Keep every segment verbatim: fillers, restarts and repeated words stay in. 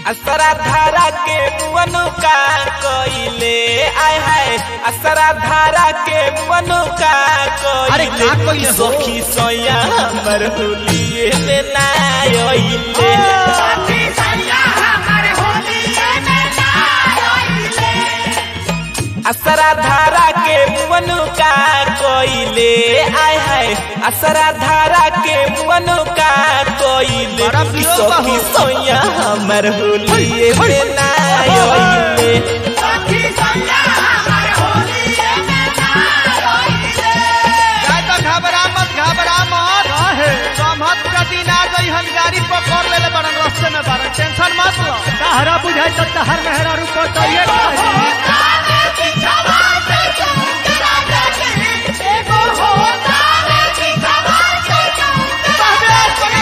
असरा धारा के बुअनु का कोइले आय हाय असरा धारा के बुअनु का कोइले अरे का कोइले सखी सोया हमर होलिए में ना आइले सखी सोया हमर होलिए में ना आइले असरा धारा के बुअनु का कोइले आय हाय असरा धारा के बुअनु का कोइले सखी सोया हमर होलिए में ना आइले सखी सोया हमर होलिए में ना आइले काय तो घबरा मत घबरा मत काहे समहत का दिन आ गई हम गाड़ी पकड़ लेले बड़न रास्ते में बारन टेंशन मत लो तहरा बुझाई त तहर मेहरा रुको तो ये तारे पिछवा से चुंदरा देखे एगो हो तारे पिछवा से चुंदरा देखे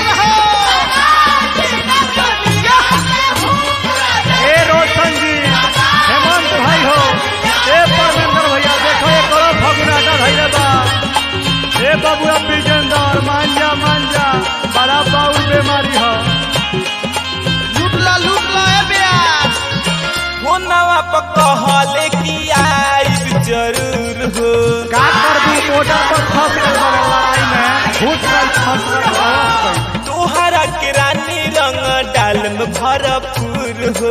ए रोशन जी हेमंत भाई हो ए परमेंद्र भैया देखो ये करो फगुना का धैर्य बा ए बबुआ बिजेंदर मांजा मांजा बड़ा बाउल बीमारी हो लूट ला लूट ला ए बियार होनवा पकहले कि आइब जरूर हो का करबू मोटा पर फंस गल बड़े लड़ाई में घुस गल फंस गल तोहरा के रानी रंग डाल में भरपूर हो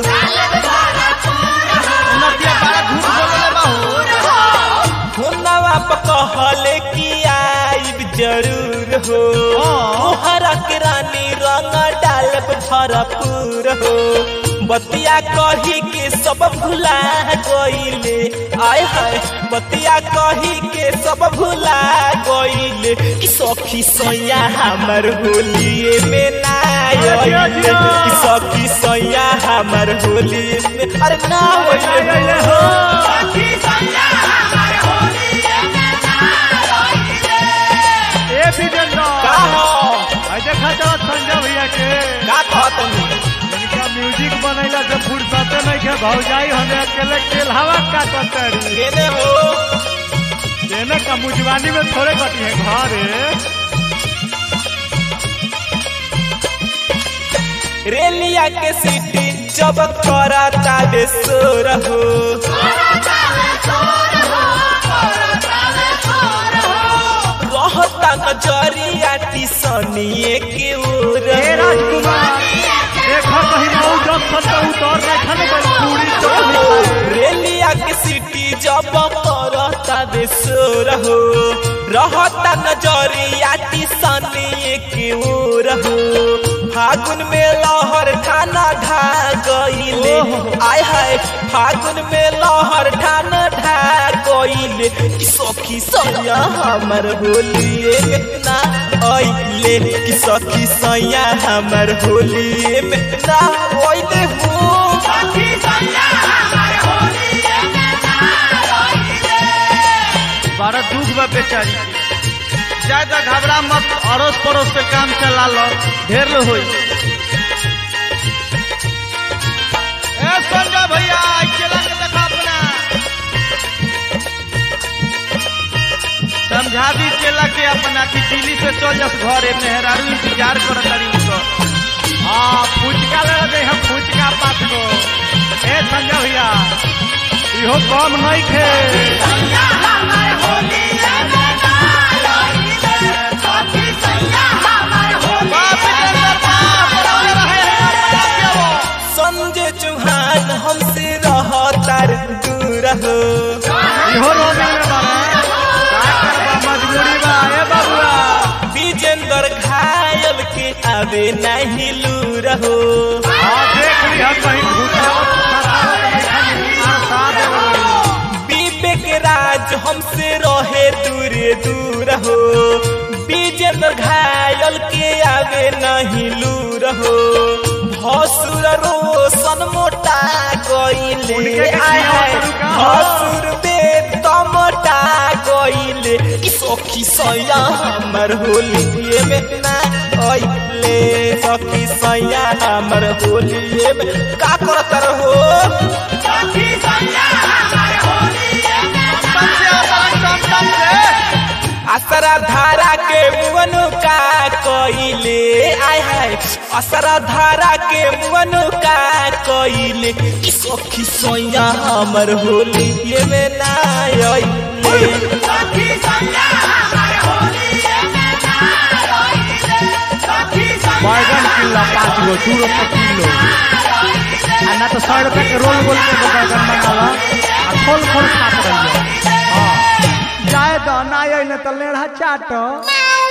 नदिया बड़ा झूठ बोलले बाहू होनवा पकहले कि आइब जरूर हो तोहरा के रानी रंग डाल में भरपूर हो बतिया कही के सब भुला गइले आय हाय बतिया कही के सब भुला गइले कि सखी सैया हमर होलिए में ना आइले कि सखी सैया हमर होलिए में अरे ना आइले हो सखी सोया हमर होलिए में ना आइले ए बिजेंदर का हो आई देखा तो संजय भैया के का कहतनी इनका म्यूजिक बनैला से फुर्सते नहीं के भौजाई हमें अकेले केलहावा का कतरी केने हो देने का मुजवानी में थोड़े कटी है घरे रेलिया के सीटी जब करता बेसोर हो रहता नजरिया टिसनिए के ओर ए राजकुमार देखो कहीं मऊ जब सत्ता उतर रखा न बड़ी पूरी चोरी रेलिया के सीटी जब करता बेसोर हो रहता नजरिया टिसनिए के ओर हो फागुन में लहर ठाना ढा गइले आय हाय फागुन में लहर ठाना ढा गइले कि सखी सैया हमर होलिए में ना आइले कि सखी सैया हमर होलिए में ना आइले हो सखी सोया हमर होलिए में ना आइले बड़ा दुख बा बेचारी के ज्यादा घबरा मत अड़ोस पड़ोस पे काम चला लो ढेर लो होई ए संजय भैया चला के देखा अपना समझा दी चला के अपना कि दिल्ली से चल जस घरे मेहरारू इंतजार करत तारी उनको हाँ फुचका ले दे हम फुचका पात को ए संजय भैया इहो कम नहीं थे सोया हमर होलिए में ना आइले सखी सोया हमर होलिए में ना आइले संजय चौहान हमसे रहतार दूर हो इहो रोने में बारे का करबा मजबूरी बा ए बाबुआ विजेंद्र घायल के आवे नहीं लूर हो हाँ देख लिया कहीं घुसा विवेक राज हमसे रहे दूर दूर हो विजेंद्र घायल के आवे नहीं लूर हो भसुर रोशन मोटा गइले आय हाय भसुर वेद मोटा गइले कि सखी सैया हमर होलिए में ना आइले सखी सैया हमर होलिए में का करत रहो सखी सोया हमर होलिए में ना असरा धारा के मुअनु का कइले आय हाय असरा धारा के मुअनु का कइले सखी सोया हमर होली ये में ना आइले सखी सैया हमर होली में ना आइले सखी सैया बैगन किलो पाँच गो दू रुपये किलो आ ना तो सौ रुपये के रोल बोल के बैगन मंगाला आ खोल खोल खात रहिए हाँ जाए तो ना आई न तो लेढ़ा चाट